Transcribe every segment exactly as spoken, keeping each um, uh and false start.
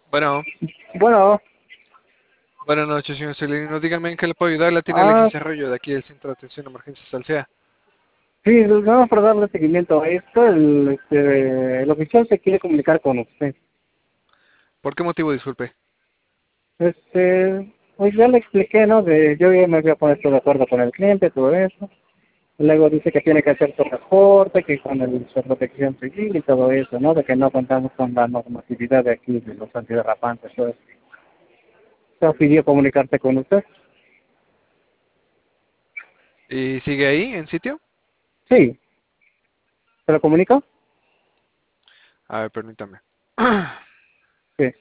Bueno, Bueno, buenas noches, señor Celerino. Dígame en qué le puedo ayudar. La tiene ah, Alexis Arroyo de aquí del Centro de Atención a Emergencias Salcea. sí, vamos para darle seguimiento a esto. El, este, el oficial se quiere comunicar con usted. ¿Por qué motivo, disculpe? Este, pues ya le expliqué, ¿no? De, yo ya me había puesto de acuerdo con el cliente, todo eso. Luego dice que tiene que hacer su reporte, que con el, su protección civil y todo eso, ¿no? De que no contamos con la normatividad de aquí, de los antiderrapantes, todo eso. Se pidió comunicarse con usted. ¿Y sigue ahí, en sitio? Sí, ¿se lo comunicó? A ver, permítame. Sí.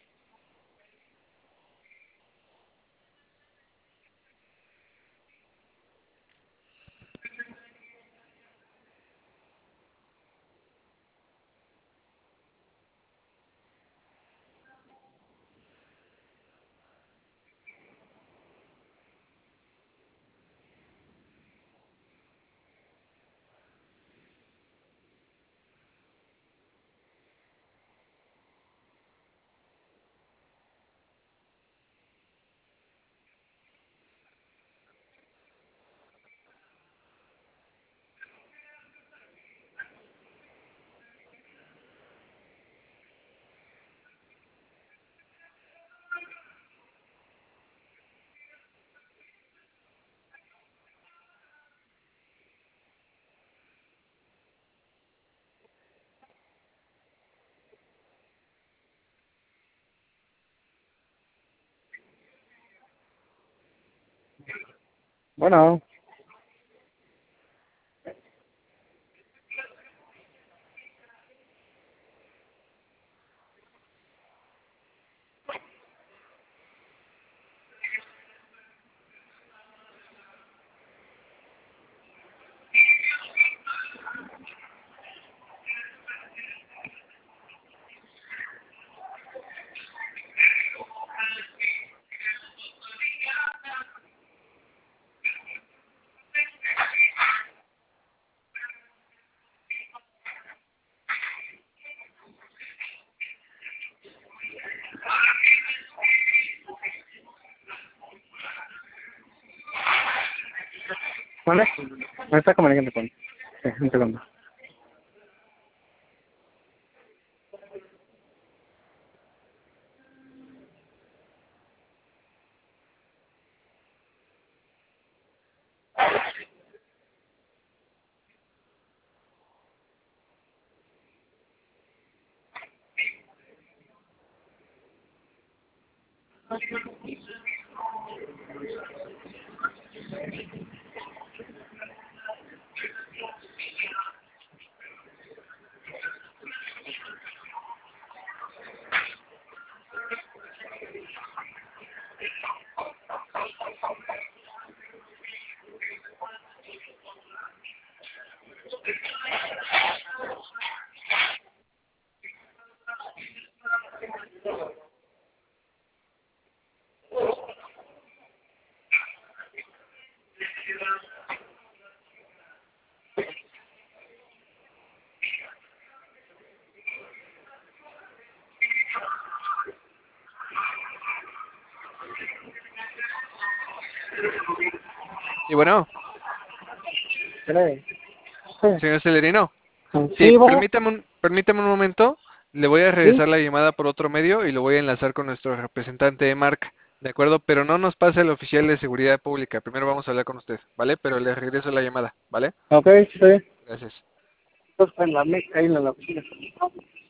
Bueno, ¿vale? Me está comunicando con... Sí, un segundo. Y bueno, Sí, sí, señor Celerino. Sí, sí, bueno, permítame un, permítame un momento. Le voy a sí, regresar la llamada por otro medio y lo voy a enlazar con nuestro representante de marca. ¿De acuerdo? Pero no nos pasa el oficial de seguridad pública. Primero vamos a hablar con usted, ¿vale? Pero le regreso la llamada, ¿vale? ok, sí, Gracias. entonces en la, me- ahí en la oficina.